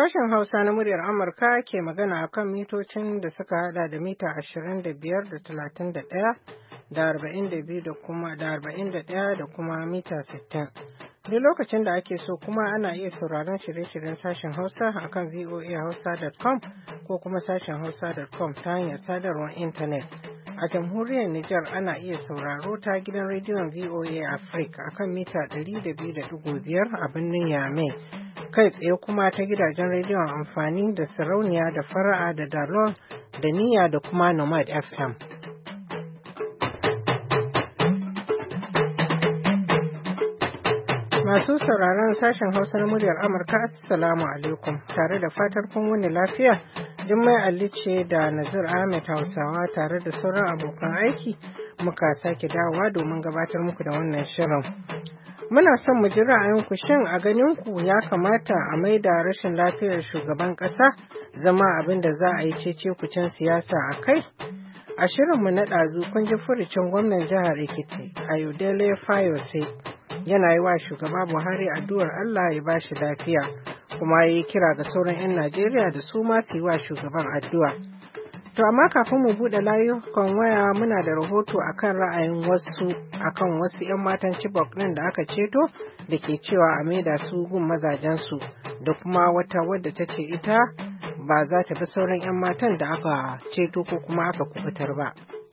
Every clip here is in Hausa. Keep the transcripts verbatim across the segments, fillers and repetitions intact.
Sashen Hausa na muryar Amurka ke magana a kan mitocin da suka hada da mita ashirin da biyar da talatin da ɗaya da arba'in da biyu da kuma da arba'in da ɗaya da kuma mita sittin. Duk lokacin da ake so kuma ana iya sauraron shirye-shiryen sashen Hausa a kan voa hausa dot com ko kuma sashen hausa dot com ta hanyar sadarwar intanet. A jamhuriyar Nijar ana iya sauraro ta gidan rediyon V O A Africa a kan mita ɗari da biyu da ɗigo biyar a birnin Yamai. Kai tsaye kuma ta gidajen rediyon amfani da sarauniya da fara'a da dalon da niyya da kuma nomad F M. Masu sauraron sashen Hausa na muryar Amurka, Assalamu alaikum, tare da fatar kun wani lafiya. Jummai Ali ce da Nazir Ahmed Hausawa tare da sauran abokan aiki muka sake dawowa domin gabatar muku da wannan shirin. Muna son mu ji ra'ayinku, shin a ganin ku ya kamata a maida rashin lafiyar shugaban ƙasa zama abin da za a yi cece-kucen siyasa a kai? A shirinmu na ɗazu kun ji furucin gwamnan jihar Ekiti, Ayodele Fayose, yana yi wa shugaba Buhari addu'ar Allah ya ba shi lafiya, kuma ya yi kira ga sauran 'yan Najeriya da su ma su yi wa shugaban addu'a. To amma kafin mu buɗe layukan waya muna da rahoto akan ra'ayin wasu akan wasu 'yan matan Chibok ɗin da aka ceto da ke cewa a maida su gun mazajensu, da kuma wata wadda ta ce ita ba za ta bi sauran 'yan matan da aka ceto ko kuma aka kubutar ba.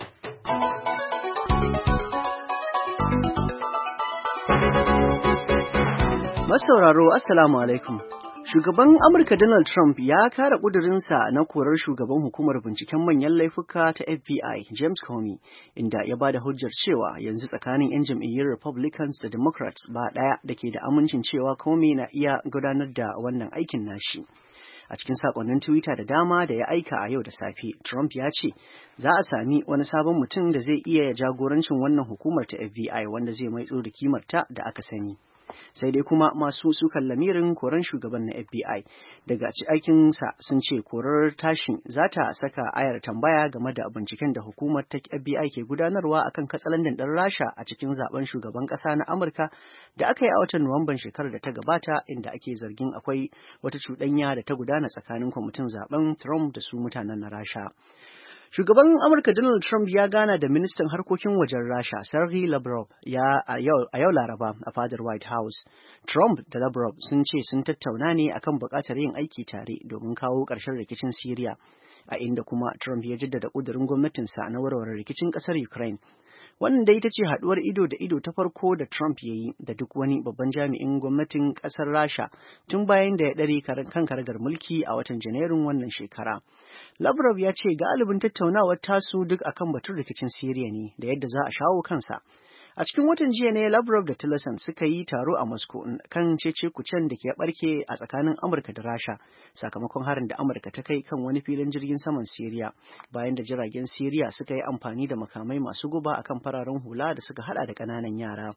Masauraro, Assalamu alaikum. Shugaban Amurka Donald Trump ya kare ƙudurinsa na korar shugaban hukumar binciken manyan laifuka ta F B I, James Comey, inda ya ba da hujjar cewa yanzu tsakanin 'yan jam'iyyar Republicans da Democrats ba ɗaya da ke da amincin cewa Comey na iya gudanar da wannan aikin nashi. A cikin sakonnin Twitter da dama da ya aika a yau da safe, Trump ya ce za a sami wani sabon mutum da zai iya jagorancin wannan hukumar ta F B I wanda zai maitso da kimarta da aka sani. Sai dai kuma masu sukan lamirin koran shugaban na F B I daga aikinsa sun ce korar tashin za ta saka ayar tambaya game da binciken da hukumar ta F B I ke gudanarwa akan katsalandan ɗan Rasha a cikin zaben shugaban ƙasa na Amurka da aka yi a watan Nuwamban shekarar da ta gabata, inda ake zargin akwai wata cuɗanya da ta gudana tsakanin kwamitin zaben Trump da su mutanen na Rasha. Shugaban Amurka Donald Trump ya gana da ministan harkokin wajen Rasha, Sergei Lavrov, ya a yau, a yau Laraba a fadar White House. Trump da Lavrov sun ce sun tattauna ne akan buƙatar yin aiki tare domin kawo ƙarshen rikicin Syria, a inda kuma Trump ya jaddada ƙudurin gwamnatinsa na warware rikicin ƙasar Ukraine. Wannan dai ita ce haɗuwar ido da ido ta farko da Trump ya yi da duk wani babban jami'in gwamnatin ƙasar Rasha tun bayan da ya ɗare kan karagar mulki a watan Janairun wannan shekara. Lavrov ya ce galibin tattaunawar tasu duk akan batun rikicin Siriya ne da yadda za a shawo kansa. A cikin watan jiya ne Lavrov da Tillerson suka yi taro a Moscow kan cece-kucen da ke barke a tsakanin Amurka da Rasha sakamakon harin da Amurka ta kai kan wani filin jirgin saman Siriya bayan da jiragen Siriya suka yi amfani da makamai masu guba akan fararen hula da suka hada da ƙananan yara.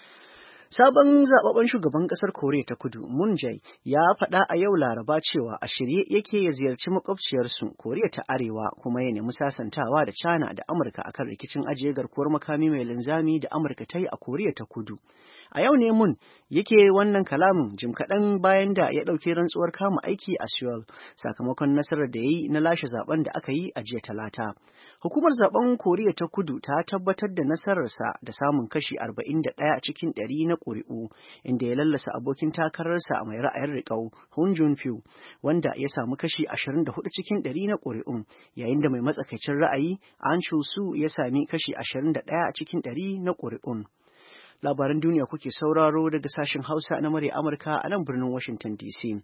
Sabon zababben shugaban kasar Koriya ta Kudu, Moon Jae, ya faɗa a yau Laraba cewa a shirye yake ya ziyarci makwabciyarsu Koriya ta Arewa kuma ya nemi sasantawa da China da Amurka akan rikicin ajiye garkuwar makami mai linzami da Amurka ta yi a Koriya ta Kudu. A yau ne Moon yake wannan kalamin jim kaɗan bayan da ya ɗauki rantsuwar kama aiki a Seoul sakamakon nasarar da ya yi na lashe zaben da aka yi a jiya Talata. Hukumar zaben Koriya ta Kudu ta tabbatar da nasararsa da samun kashi arba'in da ɗaya cikin ɗari na ƙuri'u, inda ya lallasa abokin takararsa mai ra'ayin riƙau, Hoon Jun-pyo, wanda ya samu kashi ashirin da hudu cikin ɗari na ƙuri'un, yayin da mai matsakaicin ra'ayi, Ahn Cheol-soo, ya sami kashi ashirin da ɗaya cikin ɗari na ƙuri'un. Labaran duniya kuke sauraro daga sashen Hausa na murya Amurka a nan birnin Washington D C.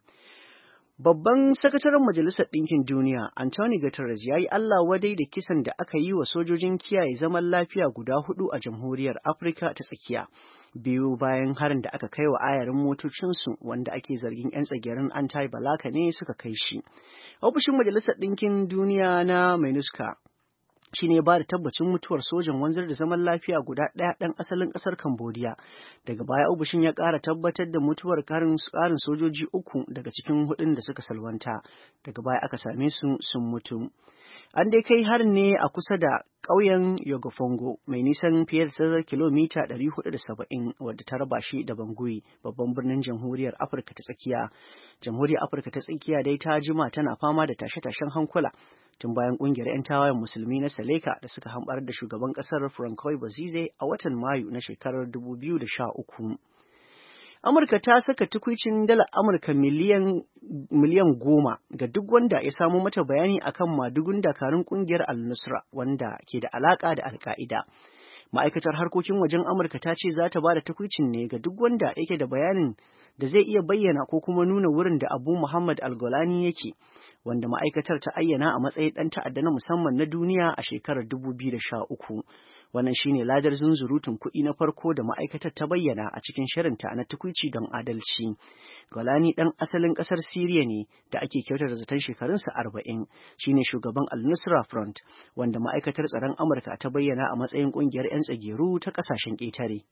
Babban sakataren Majalisar Ɗinkin Duniya, Antonio Guterres, ya yi Allah wadai da kisan da aka yi wa sojojin kiyaye zaman lafiya guda hudu a Jamhuriyar Afirka ta Tsakiya, biyu bayan harin da aka kai wa ayarin motocinsu wanda ake zargin 'yan tsagerin anti-balaka ne suka kai shi. Ofishin Majalisar Ɗinkin Duniya na MINUSCA shi ne ba da tabbacin mutuwar sojan wanzar da zaman lafiya guda ɗaya ɗan asalin ƙasar Cambodia. Daga baya ofishin ya ƙara tabbatar da mutuwar ƙarin sojoji uku daga cikin hudun da suka salwanta. Daga baya aka same su sun mutu. An dai kai harin ne a kusa da ƙauyen Yogofongo mai nisan fiye da tazar kilomita ɗari hudu da saba'in wadda ta raba shi da Bangui babban birnin Jamhuriyar Afirka ta Tsakiya. Jamhuriyar Afirka ta Tsakiya dai ta jima tana fama da tashe-tashen hankula tun bayan ƙungiyar 'yan tawayen musulmi na Seleka da suka hamɓarar da shugaban ƙasar Francois Bozize a watan Mayu na shekarar dubu biyu da sha uku. Amurka ta saka tukwicin dala Amurka miliyan miliyan goma ga duk wanda ya samu mata bayani akan madugun dakarun kungiyar Al-Nusra wanda ke da alaka da Al-Qaida. Ma'aikatar harkokin wajen Amurka ta ce za ta ba da tukwicin ne ga duk wanda yake da bayanin da zai iya bayyana ko kuma nuna wurin da Abu Muhammad Al-Golani yake, wanda ma'aikatar ta ayyana a matsayin ɗan ta'adda na musamman na duniya a shekarar dubu biyu da sha uku. Wannan shine ladar zunzurutun kuɗi na farko da ma'aikatar ta bayyana a cikin shirinta na tukwici don adalci. Golani ɗan asalin ƙasar Siriya ne da ake kyautar zaton shekarunsa arba'in, shine shugaban Al-Nusra Front, wanda ma'aikatar tsaron Amurka ta bayyana a matsayin ƙungiyar 'yan tsageru ta ƙasashen ƙetare.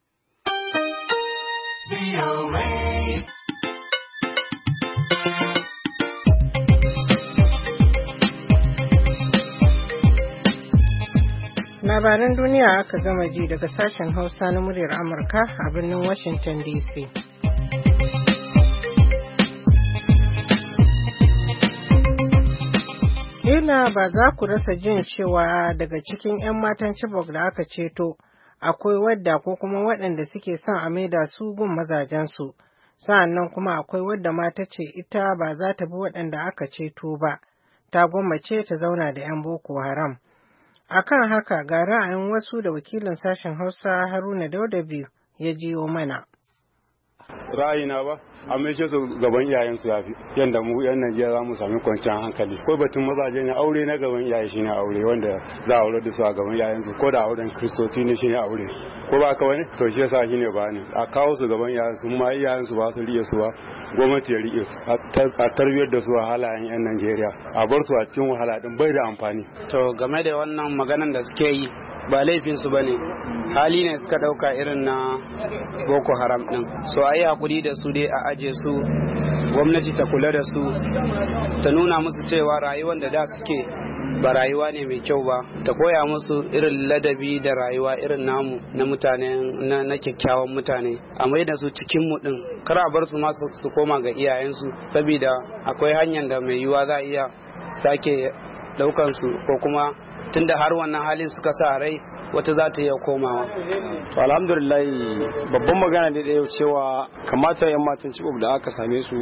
Labaran duniya aka gama ji daga sashen Hausa na muryar Amurka a birnin Washington D C. Kila ba za ku rasa jin cewa daga cikin 'yan matan Chibok da aka ceto akwai wadda ko kuma waɗanda suke son a maida su gun mazajensu. Sa'annan kuma akwai wadda mata ce ita ba za ta bi waɗanda aka ceto ba, ta gwammace ta zauna da 'yan Boko Haram. Akan haka ga ra'ayin wasu da wakilin sashen Hausa Haruna Daudabi ya jiyo mana. Ra'ayina ba, a maishe su gaban iyayensu ya fi yadda mu yan Najeriya za mu sami kwanciyar hankali. Ko batun mazaje ne aure na gaban iyaye shine aure wanda za a aure da su a gaban iyayensu, ko da auren Kiristoci ne shine aure. Ko ba ka wani? To shi yasa shine ba ne. A kawo su gaban iyayensu, ma iyayensu ba su riƙe su ba, gwamnati ya riƙe su. A tarbiyyar da su a halayen yan Najeriya. A bar su a cikin wahala din bai da amfani. To game da wannan maganan da suke yi ba laifinsu ba ne, hali ne suka ɗauka irin na Boko Haram ɗin. So a yi haƙuri da su dai a aje su, gwamnati ta kula da su, ta nuna musu cewa rayuwar da da suke ba rayuwa ne mai kyau ba, ta koya musu irin ladabi da rayuwa irin namu na mutane na, na kyakkyawan mutane, a mai da su cikin mu ɗin, kar a bar su ma su koma ga iyayensu, saboda akwai hanyar da mai yiwuwa za a iya sake ɗaukansu ko kuma tunda har wannan halin suka sa rai wata za ta iya komawa. To alhamdulillah babban magana da yau cewa kamata yan matan Chibok da aka same su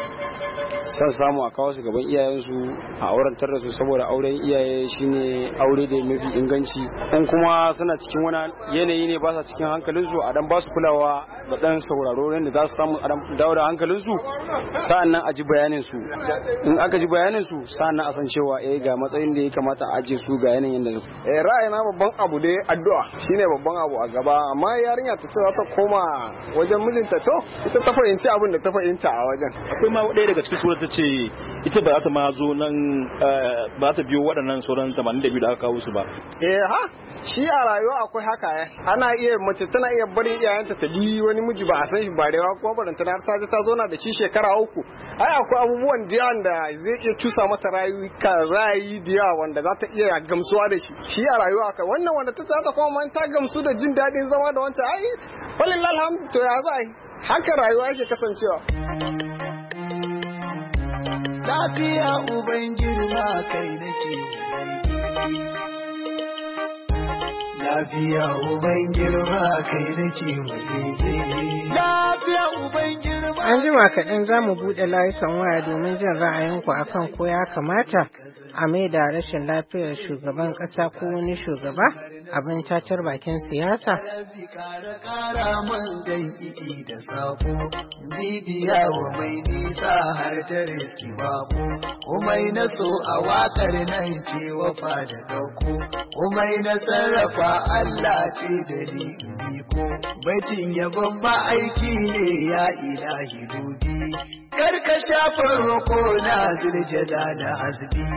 san samu a kawo su gaban iyayensu a aurantar da su, saboda auren iyaye shine aure da mafi inganci. In kuma suna cikin wani yanayi ne ba sa cikin hankalinsu a dan ba su kulawa da dan sauraro yadda za su samu a dawo da hankalinsu, sa'an nan a ji bayanin su. In aka ji bayanin su sa'an nan a san cewa eh ga matsayin da ya kamata a ajiye su ga yanayin da eh ra'ayina babban abu dai addu'a shine babban abu a gaba, amma yarinya ta ce za ta koma wajen mijinta to ita ta fahimci abin da ta fahimta a wajen. Akwai ma ɗaya daga cikin surar ta ce ita ba za ta ma zo nan ba ta biyo waɗannan sauran tamanin da biyu da aka kawo su ba. Eh ha shi a rayuwa akwai haka ya ana iya mace tana iya barin iyayenta ta bi wani miji ba a san shi ba rewa kuma baranta na ta ta zauna da shi shekara uku. Ai akwai abubuwan da yawan da zai iya cusa mata rayuka rayi da yawa wanda za ta iya gamsuwa da shi. Shi a rayuwa haka wannan wanda ta ta kuma ta gamsu da jin daɗin zama da wancan ai walillahi alhamdu to ya za haka rayuwa yake kasancewa. Lafiya uban girma kai nake Lafiya uban girma kai nake Lafiya uban girma. An jima kaɗan za mu buɗe layukan waya domin jin ra'ayinku akan ko ya kamata a mai da rashin lafiyar shugaban ƙasa ko wani shugaba abin cacar bakin siyasa. da sako bibiya wa mai nisa har ta riki bako komai na so a wakar nan ce wafa da dauko komai na sarrafa Allah ce da ni biko baitin yabon ba aiki ne ya ilahi dubi karka shafa roko na ziljada da hasbi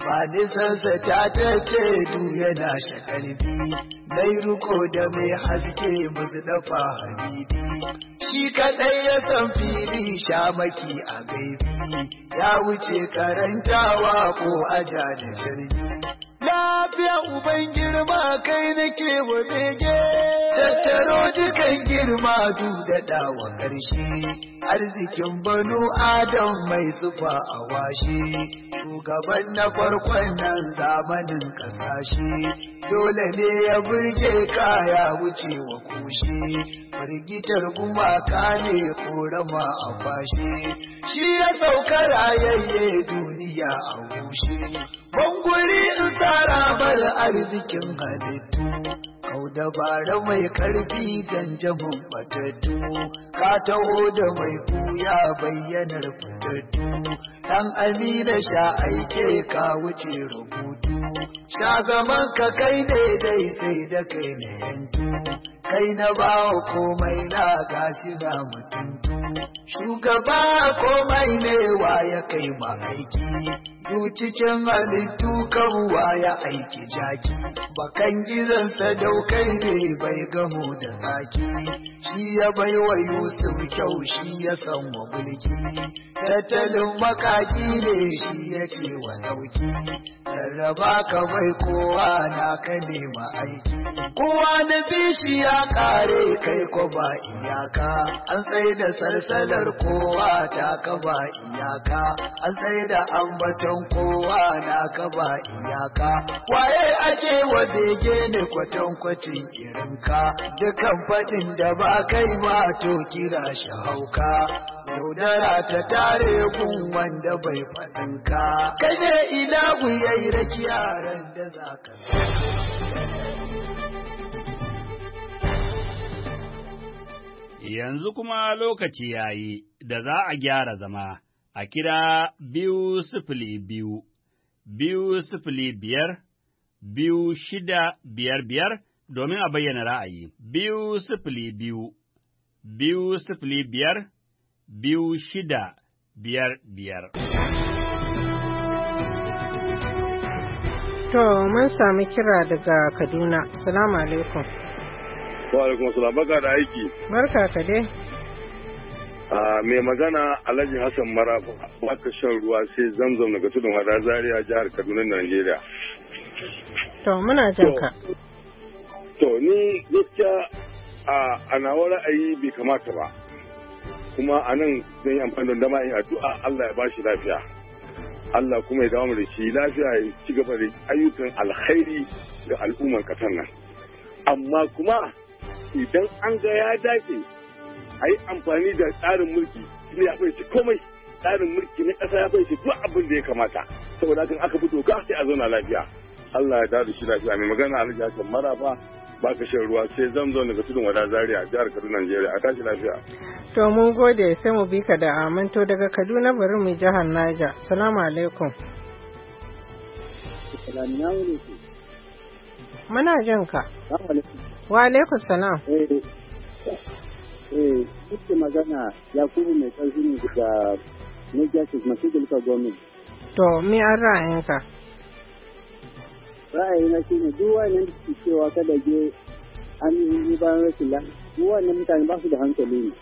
ba nisansa ta ta ce du yana shakalbi dai ruko da mai haske musu dafa habibi shi kadai ya san fili shamaki a gaibi ya wuce karantawa ko aja da jirgi lafiya uban girma kai nake wa bege tattaro dukan girma du da dawa karshe arzikin banu adam mai zuba a washe shugaban na farkon nan zamanin kasashe dole ne ya burge kaya wuce wa kushe firgitar gumaka ne korama a kwashe shi ya sauka rayayye duniya a gushe banguri in tsara bar arzikin halittu kau dabara mai karfi janjamin fatattu ka taho da mai kuya bayyanar fatattu dan amina sha aike ka wuce rubutu sha zaman ka kai daidai sai da kai ne yantu kai na bawa komai na gashi na mutuntu shugaba komai ne wa ya kai ma aiki du cikin halittu kabuwa ya aiki jaki bakan gizansa daukai ne bai gamo da zaki shi ya bai wa Yusuf kyau shi ya san wa mulki tattalin makaki ne shi ya ce wa dauki rarraba ka bai kowa na ka nema aiki kowa na bishi ya kare kai ko ba iyaka an tsaye da salsalar kowa ta ka ba iyaka an tsaye da ambaton kowa na ka ba iyaka waye ake wa bege ne kwatankwacin irinka dukan fadin da ba kai ma to kira shi hauka yaudara ta tare gun wanda bai faɗinka kai ne ilahu yayi rakiyaran da zaka yanzu kuma lokaci yayi da za a gyara zama a kira biyu sifili biyu, biyu sifili biyar, biyu shida biyar biyar domin a bayyana ra'ayi. Biyu sifili biyu, biyu sifili biyar, biyu shida biyar biyar. To, mun sami kira daga Kaduna. Salamu alaikum. Wa alaikum salam. Barka da aiki. Barka ka dai. mai magana Alhaji Hassan Maraba baka shan ruwa sai zamzam daga tudun hada Zaria jihar Kaduna Najeriya. To muna jin ka. To ni gaskiya a nawa ra'ayi bai kamata ba. Kuma a nan zan yi amfani da dama in addu'a Allah ya bashi lafiya. Allah kuma ya dawo mu da shi lafiya ya ci gaba da ayyukan alkhairi ga al'umman kasar nan. Amma kuma idan an ga ya dace a yi amfani da tsarin mulki ne ya fahimci komai tsarin mulki na ƙasa ya fahimci duk abin da ya kamata saboda kan aka fi doka sai a zauna lafiya Allah ya dawo da shi lafiya mai magana Alhaji Hassan Maraba ba ka shan ruwa sai zamzam daga tudun wada Zaria jihar Kaduna Najeriya a tashi lafiya. To mun gode sai mu bi ka da aminto daga Kaduna bari mu jihar Niger. Assalamu alaikum. Muna jin ka. Wa alaikum salam. Eh, kuke magana Yakubu mai ƙarfi ne daga Niger State Masjidil Gwamnati. To, me an ra'ayinka? Ra'ayina shi ne duk wannan da suke cewa kada je an yi bayan rashin lafiya. Duk wannan mutane ba su da hankali ne.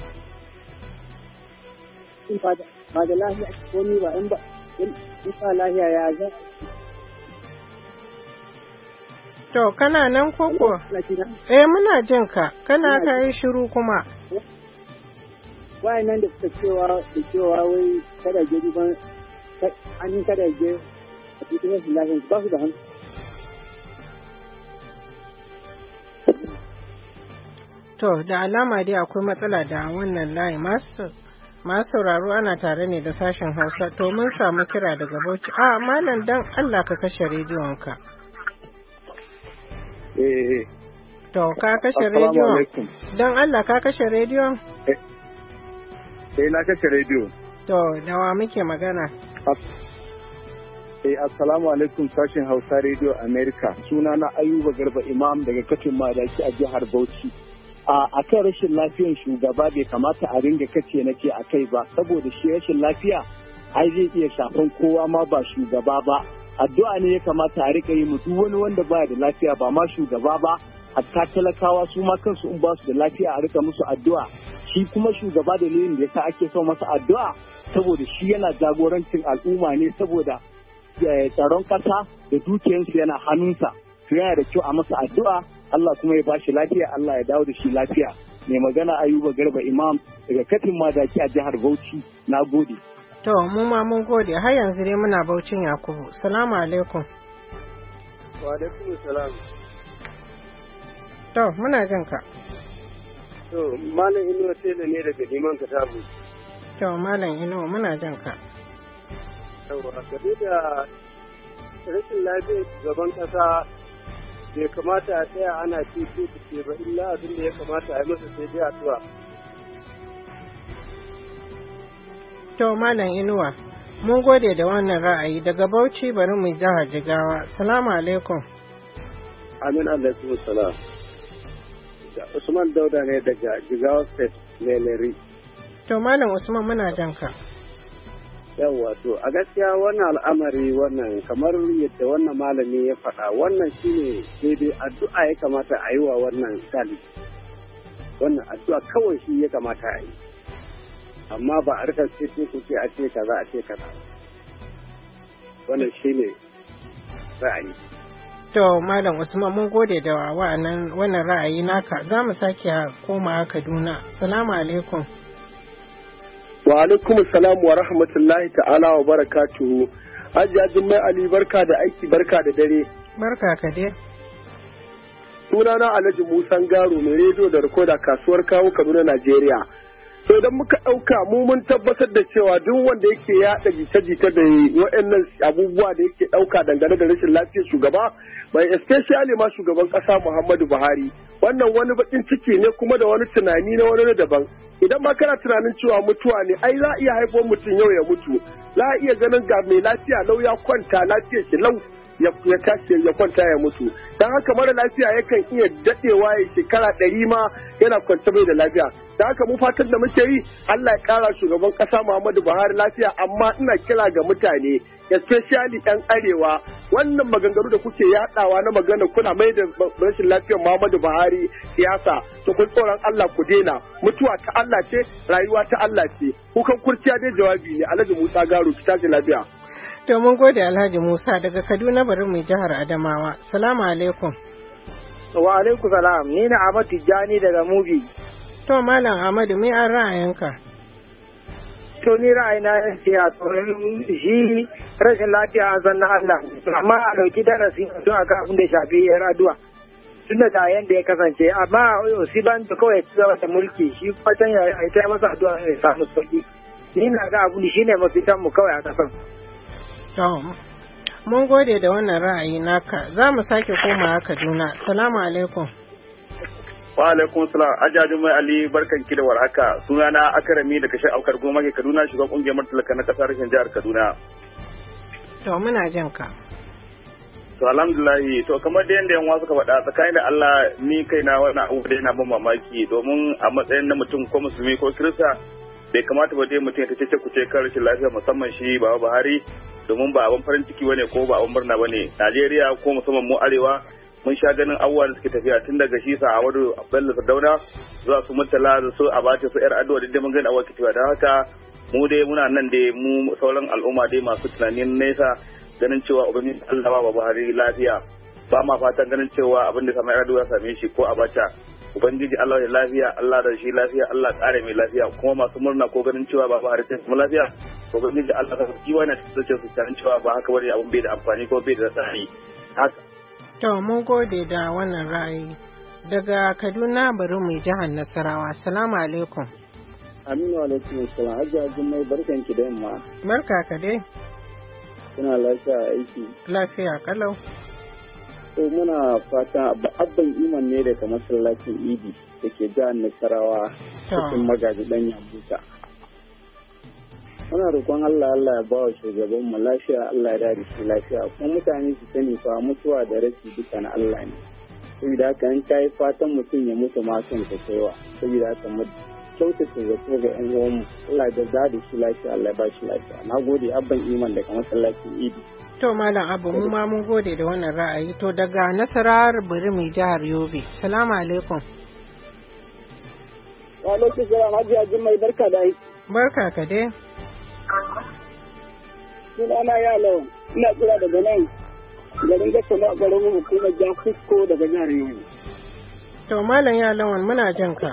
In ba da lafiya komi ba in ba in ba lafiya ya za. To, kana nan koko? Eh, muna jin ka. Kana ka yi shiru kuma. Wayan nan da suka cewa da cewa wai kada je ban an yi kada je a cikin rashin lafiya ba su da hankali. To, da alama dai akwai matsala da wannan layi masu masu sauraro ana tare ne da sashen Hausa. To, mun samu kira daga Bauchi. A, malam dan Allah ka kashe rediyon ka. Eh. To, ka kashe rediyon? Don Allah ka kashe rediyon? Eh, na kashe rediyo. To, da wa muke magana? Eh, assalamu alaikum sashen Hausa Radio America. Suna na Ayuba Garba Imam daga Kafin Madaki a jihar Bauchi. A kan rashin lafiyan shugaba bai kamata a ringa kace nake a kai ba, saboda shi rashin lafiya ai zai iya shafan kowa ma ba shugaba ba. addu'a ne ya kamata a rika yi mu duk wani wanda baya da lafiya ba ma shugaba ba hatta talakawa su ma kansu in ba su da lafiya a rika musu addu'a. Shi kuma shugaba dalilin da yasa ake son masa addu'a saboda shi yana jagorancin al'umma ne saboda tsaron ƙasa da dukiyarsu yana hannunsa. To yana da kyau a masa addu'a Allah kuma ya bashi lafiya Allah ya dawo da shi lafiya. Mai magana Ayuba Garba Imam daga Katin Madaki a jihar Bauchi. Na gode. To mu ma mun gode har yanzu dai muna Baucin Yakubu. Salamu alaikum. Wa alaikum salam. To muna jin ka. To Malam Inuwa Tela ne daga Liman Katabu. To Malam Inuwa muna jin ka. Yawwa game da rashin lafiyar gaban kasa bai kamata a tsaya ana ce ce ce ba illa abin da ya kamata a yi masa sai dai addu'a. To Malam Inuwa mun gode da wannan ra'ayi daga Bauchi bari mu jihar Jigawa. Salamu alaikum. Amin alaikum salam. Usman Dauda ne daga Jigawa State Leleri. To Malam Usman muna jan ka. Yawwa to a gaskiya wannan al'amari wannan kamar yadda wannan malami ya faɗa wannan shine daidai addu'a ya kamata a yi wa wannan sali. Wannan addu'a kawai shi ya kamata a yi. Amma ba a rika ce ku ce a ce kaza a ce kaza. Wannan shine ra'ayi. To Malam Usman mun gode da wannan wannan ra'ayi naka za mu sake koma Kaduna. Salamu alaikum. Wa alaikum salam wa rahmatullahi ta'ala wa barakatuhu. Hajiya Jummai Ali barka da aiki barka da dare. Barka ka dai. Sunana Alhaji Musa Garo mai rediyo da rikoda kasuwar kawo Kaduna Najeriya. So idan muka ɗauka mu mun tabbatar da cewa duk wanda yake yaɗa jita-jita da waɗannan abubuwa da yake ɗauka dangane da rashin lafiyar shugaba mai especially ma shugaban ƙasa Muhammadu Buhari wannan wani baƙin ciki ne kuma da wani tunani na wani daban. Idan ma kana tunanin cewa mutuwa ne ai za a iya haifar mutum yau ya mutu za a iya ganin ga mai lafiya lau ya kwanta lafiyar shi lau ya tashi ya kwanta ya mutu dan haka mara lafiya yakan iya dadewa ya shekara ɗari ma yana kwanta bai da lafiya dan haka mu fatan da muke yi Allah ya kara shugaban kasa Muhammadu Buhari lafiya amma ina kira ga mutane especially ɗan arewa wannan maganganu da kuke yadawa na magana kuna mai da rashin lafiyar Muhammadu Buhari siyasa to kun tsoron Allah ku daina mutuwa ta Allah ce rayuwa ta Allah ce kukan kurciya dai jawabi ne Alhaji Musa Garo ki tashi lafiya. To mun gode Alhaji Musa daga Kaduna bari mu jihar Adamawa. Salamu alaikum. Wa alaikum salam. Ni na Ahmad Tijjani daga Mubi. To Malam Ahmadu me an ra'ayinka? To ni ra'ayina ya ce a tsoron shi rashin lafiya an san na Allah. Amma a ɗauki darasi don a ga abin da shafi yar addu'a. Tunda da yanda ya kasance amma si ban da kawai ci gaba da mulki shi fatan ya yi masa addu'a ya samu sauki. Ni na ga abu shi ne mafitan mu kawai a kasan. Mun gode da wannan ra'ayi naka za mu sake komawa Kaduna. Salamu alaikum. Wa alaikum salam. Ajaju mai Ali barkan ki da warhaka. Sunana Akarami daga Shai Aukar Goma ke Kaduna shugaban kungiyar Martalaka na kasar rashin jihar Kaduna. To muna jin ka. To alhamdulillah to kamar da yanda yan wasu ka faɗa tsakanin da Allah ni kaina wannan abu da yana ban mamaki domin a matsayin na mutum ko musulmi ko kirista bai kamata ba dai mutum ya tace kuce kan rashin lafiya musamman shi Baba Buhari domin ba abin farin ciki bane ko ba abin murna bane Najeriya ko musamman mu arewa mun sha ganin abubuwa da suke tafiya tun daga shi sa Ahmadu Bello Sardauna zuwa su Murtala da su Abacha su yar addu'a da mun gani abuwa ke tafiya don haka mu dai muna nan dai mu sauran al'umma dai masu tunanin nesa ganin cewa ubangiji Allah ba Buhari lafiya ba ma fatan ganin cewa abin da kamar addu'a ya same shi ko Abacha ubangiji Allah ya lafiya Allah da shi lafiya Allah kare mai lafiya kuma masu murna ko ganin cewa ba Buhari sai kuma lafiya ubangiji Allah ka ji wannan tsace su ganin cewa ba haka bane abun bai da amfani ko bai da tsari haka to mun gode da wannan ra'ayi daga Kaduna bari mu jihar Nasarawa. Assalamu alaikum. Aminu alaikum assalam. Hajiya Jummai barkan ki da yamma. Barka ka dai. Kuna lafiya aiki. Lafiya kalau. To muna fata abban iman ne daga masallacin Idi da ke jihar Nasarawa cikin magaji dan Yambuta. Muna roƙon Allah Allah ya bawa shugaban mu lafiya Allah ya dade shi lafiya kuma mutane su sani fa mutuwa da rashi duka na Allah ne. Saboda haka in kai fatan mutum ya mutu ma son ka kaiwa saboda haka mu kyautata zato ga yan uwanmu Allah ya da da shi lafiya Allah ya ba shi lafiya na gode abban iman daga masallacin idi. To Malam Abu mu ma mun gode da wannan ra'ayi. To daga Nasarar Birni jihar Yobe. Salamu alaikum. Wa alaikum salam Hajiya Jummai barka da aiki. Barka ka dai. Sunana ya lawan ina kira daga nan garin gasa na garin hukumar Jan Fusko daga jihar Yobe. To Malam ya lawan muna jin ka.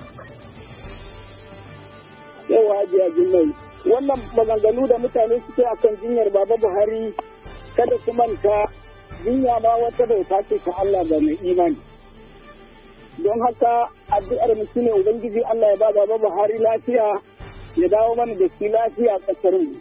Yawa Hajiya Jummai wannan maganganu da mutane suke akan jinyar Baba Buhari kada su manta jinya ma wata bauta ce ta Allah ga mai imani. Don haka addu'ar mu shine Ubangiji Allah ya ba Baba Buhari lafiya ya dawo mana da shi lafiya a ƙasar mu.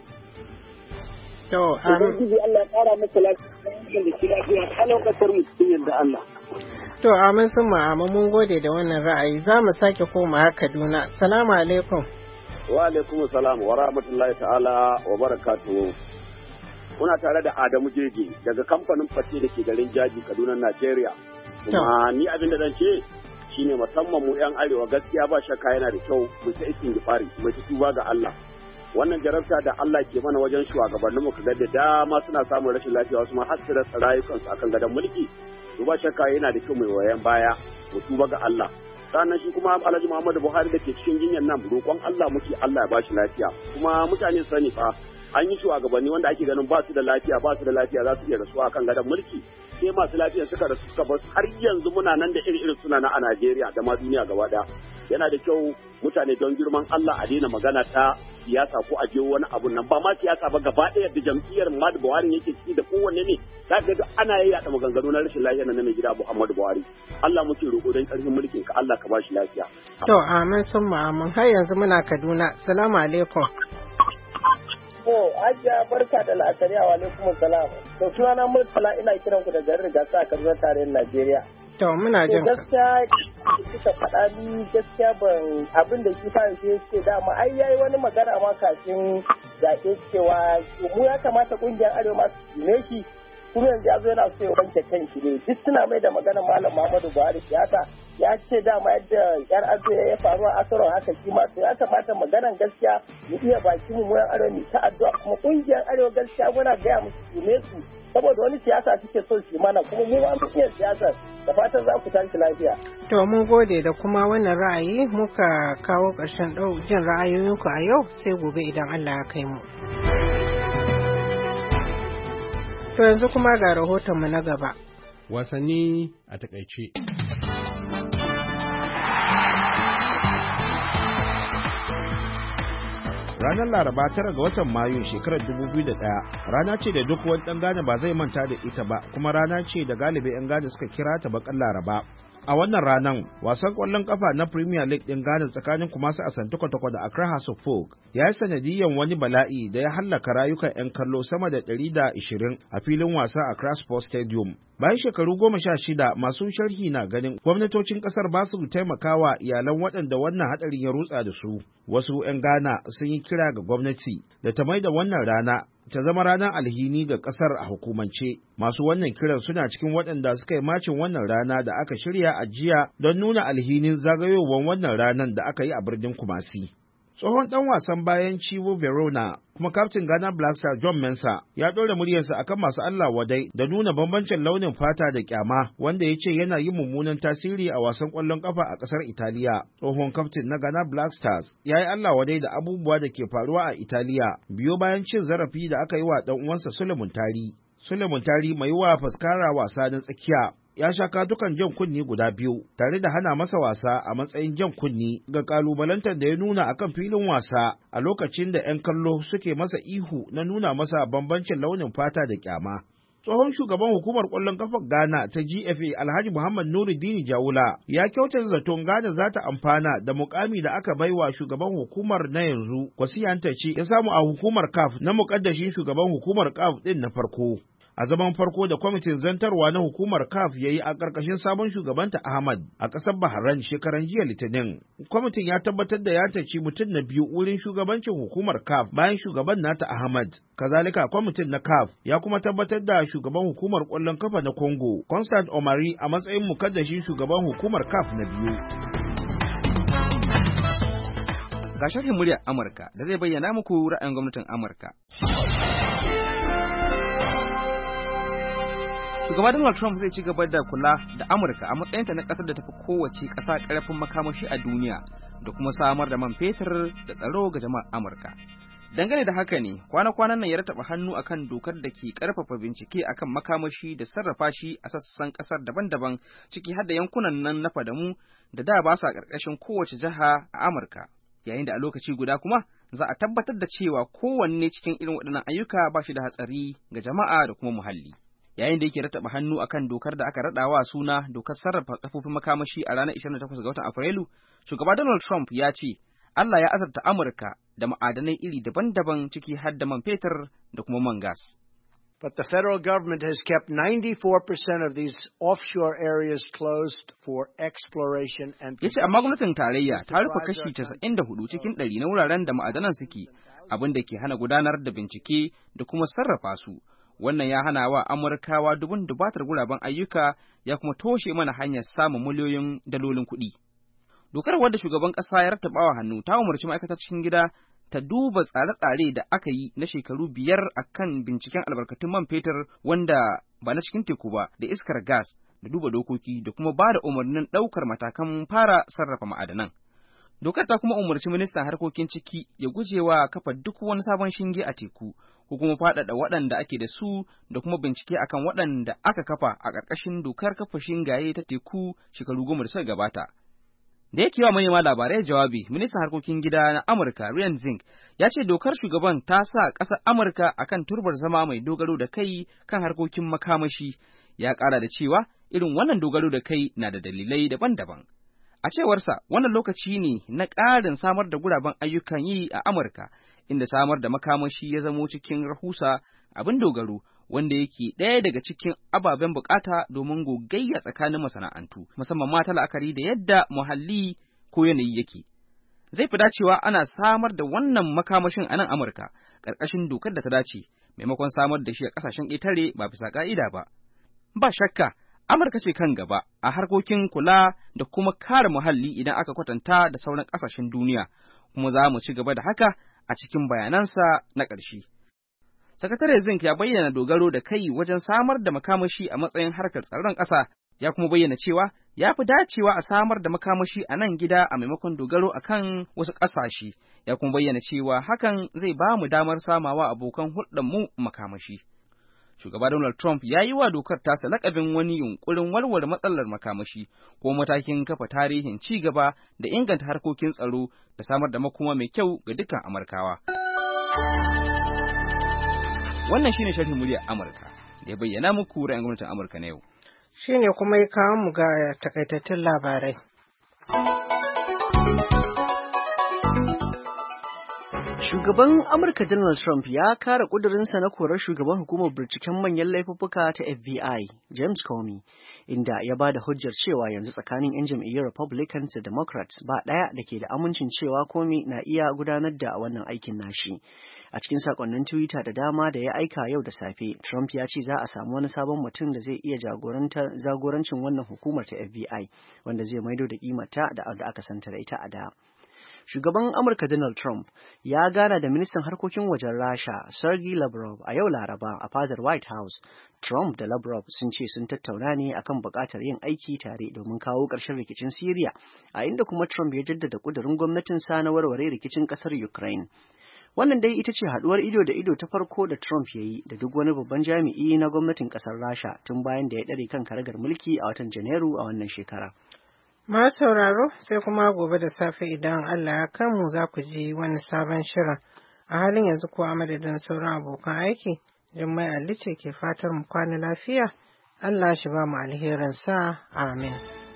To Ubangiji Allah ya ƙara masa lafiya da shi lafiya a ƙasar mu cikin yadda Allah. To amin sun ma'ama mun gode da wannan ra'ayi za mu sake koma Kaduna. Salamu alaikum. Wa alaikum salam wa rahmatullahi ta'ala wa barakatuhu. Muna tare da Adamu Jeje daga kamfanin Fate da ke garin Jaji Kaduna Najeriya. Kuma ni abin da zan ce shine musamman mu yan arewa gaskiya ba shakka yana da kyau mu ta isin gifari mu ta tuba ga Allah. Wannan jarabta da Allah ke mana wajen shugabannin mu kaga da dama suna samun rashin lafiya wasu ma har su rasa rayukansu akan gadon mulki. To ba shakka yana da kyau mai wayan baya mu tuba ga Allah. Sannan shi kuma Alhaji Muhammadu Buhari da ke cikin jinyar nan roƙon Allah muke Allah ya ba shi lafiya. Kuma mutane sani fa an yi shugabanni wanda ake ganin ba su da lafiya ba su da lafiya za su iya rasuwa kan gadon mulki sai masu lafiya suka rasu suka bar har yanzu muna nan da iri irin suna na a Najeriya da ma duniya gaba daya yana da kyau mutane don girman Allah a daina magana ta siyasa ko a je wani abun nan ba ma siyasa ba gaba daya da jam'iyyar Muhammadu Buhari yake ciki da kowanne ne za ga ana yi yada maganganu na rashin lafiya na mai gida Muhammadu Buhari Allah muke roƙo don ƙarfin mulkin ka Allah ka ba shi lafiya. To amin sun amin har yanzu muna Kaduna. Salamu alaikum. To, Hajiya barka da la'akari wa alaikum salam. To, sunana Murtala ina kiran ku da garin Rigasa a Kaduna tarayyar Najeriya. To, muna jin ka. Gaskiya kika faɗa ni gaskiya ban abin da shi fara shi ce dama ai yayi wani magana ma kafin zaɓe cewa mu ya kamata ƙungiyar Arewa masu ne shi kuma yanzu ya zo yana so ya wanke kan shi ne duk suna mai da magana Malam Muhammadu Buhari siyasa ya ce dama yadda yar ado ya faru a asarar haka shi ma to ya kamata maganan gaskiya mu iya baki mu muyan arewa mu ta addu'a kuma kungiyar arewa gaskiya muna gaya musu ne su saboda wani siyasa suke so su mana kuma mu ma mun iya siyasa da fatan za ku tashi lafiya. To mun gode da kuma wannan ra'ayi muka kawo ƙarshen ɗau jin ra'ayoyinku a yau sai gobe idan Allah ya kai mu. To yanzu kuma ga rahotonmu na gaba. Wasanni a takaice. Ranar Laraba tara ga watan Mayu shekarar dubu biyu da ɗaya rana ce da duk wani ɗan Ghana ba zai manta da ita ba kuma rana ce da galibi 'yan Ghana suka kira ta baƙar Laraba. A wannan ranar wasan ƙwallon ƙafa na Premier League ɗin Ghana tsakanin Kumasi Asante Kotoko da Accra House of Folk ya yi sanadiyyan wani bala'i da ya hallaka rayukan 'yan kallo sama da ɗari da ashirin a filin wasa a Accra Sports Stadium. Bayan shekaru goma sha shida masu sharhi na ganin gwamnatocin ƙasar ba su taimakawa iyalan waɗanda wannan haɗarin ya rutsa da su. Wasu 'yan Ghana sun yi kira ga gwamnati da ta mai da wannan rana ta zama ranar alhini ga ƙasar a hukumance. Masu wannan kiran suna cikin waɗanda suka yi macin wannan rana da aka shirya a jiya don nuna alhinin zagayowar wannan ranar da aka yi a birnin Kumasi. Tsohon ɗan wasan bayan Chivo Verona kuma kaftin Ghana Black Star John Mensah ya ɗora muryarsa akan masu Allah wadai da nuna bambancin launin fata da kyama wanda ya ce yana yin mummunan tasiri a wasan ƙwallon ƙafa a ƙasar Italiya. Tsohon kaftin na Ghana Black Stars ya yi Allah wadai da abubuwa da ke faruwa a Italiya biyo bayan cin zarafi da aka yi wa ɗan uwansa Suleiman Tari. Suleiman Tari mai wa faskara wasa na tsakiya ya sha katukan jan kunni guda biyu tare da hana masa wasa a matsayin jan kunni ga kalubalantar da ya nuna akan filin wasa a lokacin da 'yan kallo suke masa ihu na nuna masa bambancin launin fata da kyama. Tsohon shugaban hukumar ƙwallon ƙafar Ghana ta G F A Alhaji Muhammad Nuruddin Jawula ya kyautata zaton Ghana za ta amfana da mukami da aka baiwa shugaban hukumar na yanzu Kwasi Ntachi ya samu a hukumar C A F na muƙaddashin shugaban hukumar C A F ɗin na farko. A zaman farko da kwamitin zantarwa na hukumar C A F ya yi a ƙarƙashin sabon shugabanta Ahmad a ƙasar Bahrain shekaran jiya Litinin. Kwamitin ya tabbatar da ya taci mutum na biyu wurin shugabancin hukumar C A F bayan shugaban nata Ahmad. Kazalika kwamitin na C A F ya kuma tabbatar da shugaban hukumar ƙwallon kafa na Congo, Constant Omari a matsayin mukaddashin shugaban hukumar C A F na biyu. Ga sharhin muryar Amurka da zai bayyana muku ra'ayin gwamnatin Amurka. Shugaba Donald Trump zai ci gaba da kula da Amurka a matsayinta na ƙasar da tafi kowace ƙasa ƙarfin makamashi a duniya da kuma samar da man fetur da tsaro ga jama'ar Amurka. Dangane da haka ne, kwana-kwanan nan ya rataba hannu akan dokar da ke ƙarfafa bincike akan makamashi da sarrafa shi a sassan ƙasar daban-daban, ciki har da yankunan nan na fadamu da da ba sa ƙarƙashin kowace jiha a Amurka. Yayin da a lokaci guda kuma za a tabbatar da cewa kowanne cikin irin waɗannan ayyuka ba shi da hatsari ga jama'a da kuma muhalli. Yayin da yake rataba hannu akan dokar da aka raɗawa suna dokar sarrafa kafofin makamashi a ranar ishirin da takwas ga watan Afrilu, shugaba Donald Trump ya ce Allah ya azurta Amurka da ma'adanai iri daban-daban ciki har da man fetur da kuma man gas. But the federal government has kept ninety-four percent of these offshore areas closed for exploration and Yace amma gwamnatin tarayya ta rufe kashi casa'in da hudu cikin ɗari na wuraren da ma'adanan suke, abin da ke hana gudanar da bincike da kuma sarrafa su. Wannan ya hana wa Amurkawa dubun dubatar guraben ayyuka ya kuma toshe mana hanyar samun miliyoyin dalolin kuɗi. Dokar wadda shugaban ƙasa ya rattabawa hannu ta umarci ma'aikatar cikin gida ta duba tsare-tsare da aka yi na shekaru biyar a kan binciken albarkatun man fetur wanda ba na cikin teku ba da iskar gas da duba dokoki da kuma ba da umarnin ɗaukar matakan fara sarrafa ma'adanan. Dokar ta kuma umarci ministan harkokin ciki ya gujewa kafa duk wani sabon shinge a teku ko kuma faɗaɗa waɗanda ake da su da kuma bincike akan waɗanda aka kafa a ƙarƙashin dokar kafa shingaye ta teku shekaru goma da suka gabata. Da yake wa manema labarai jawabi, ministan harkokin gida na Amurka Ryan Zinke ya ce dokar shugaban ta sa ƙasar Amurka akan turbar zama mai dogaro da kai kan harkokin makamashi. Ya ƙara da cewa irin wannan dogaro da kai na da dalilai daban-daban. A cewarsa, wannan lokaci ne na ƙarin samar da guraben ayyukan yi a Amurka, inda samar da makamashi ya zamo cikin rahusa abin dogaro, wanda yake ɗaya daga cikin ababen bukata domin gogayya tsakanin masana'antu, musamman mata la'akari da yadda muhalli ko yanayi yake. Zai fi dacewa ana samar da wannan makamashin a nan Amurka, ƙarƙashin dokar da ta dace, maimakon samar da shi a ƙasashen ƙetare ba bisa ƙa'ida ba. Ba shakka, Amurka ce kan gaba a harkokin kula da kuma kare muhalli idan aka kwatanta da sauran ƙasashen duniya, kuma za mu ci gaba da haka a cikin bayanansa na ƙarshe. Sakatare Zinke ya bayyana dogaro da kai wajen samar da makamashi a matsayin harkar tsaron ƙasa, ya kuma bayyana cewa ya fi dacewa a samar da makamashi a nan gida a maimakon dogaro a kan wasu ƙasashe, ya kuma bayyana cewa hakan zai ba mu damar samawa abokan hulɗarmu makamashi. Shugaba Donald Trump ya yi wa dokar tasa lakabin wani yunkurin warware matsalar makamashi ko matakin kafa tarihin ci gaba da inganta harkokin tsaro da samar da makoma mai kyau ga dukkan Amurkawa. Wannan shine sharhin muryar Amurka da ya bayyana muku ra'ayin gwamnatin Amurka na yau. Shine kuma ya kawo mu ga takaitattun labarai. Shugaban Amurka Donald Trump ya kare ƙudurinsa na korar shugaban hukumar binciken manyan laifuffuka ta F B I, James Comey, inda ya ba da hujjar cewa yanzu tsakanin 'yan jam'iyyar Republicans da Democrats ba ɗaya da ke da amincin cewa Comey na iya gudanar da wannan aikin nashi. A cikin sakonnin Twitter da dama da ya aika yau da safe, Trump ya ce za a samu wani sabon mutum da zai iya jagorancin wannan hukumar ta F B I, wanda zai maido da kimata da aka santa da ita a da. Shugaban Amurka Donald Trump ya gana da ministan harkokin wajen Rasha Sergei Lavrov a yau Laraba a fadar White House. Trump da Lavrov sun ce sun tattauna ne akan buƙatar yin aiki tare domin kawo ƙarshen rikicin Syria, a inda kuma Trump ya jaddada ƙudurin gwamnatinsa na warware rikicin ƙasar Ukraine. Wannan dai ita ce haɗuwar ido da ido ta farko da Trump ya yi da duk wani babban jami'i na gwamnatin ƙasar Rasha tun bayan da ya ɗare kan karagar mulki a watan Janairu a wannan shekara. Ma sauraro sai kuma gobe da safe idan Allah ya kan mu za ku ji wani sabon shirin. A halin yanzu kuwa madadin sauran abokan aiki, Jummai Ali ce ke fatar mu kwana lafiya. Allah shi ba mu alherin sa. Amin.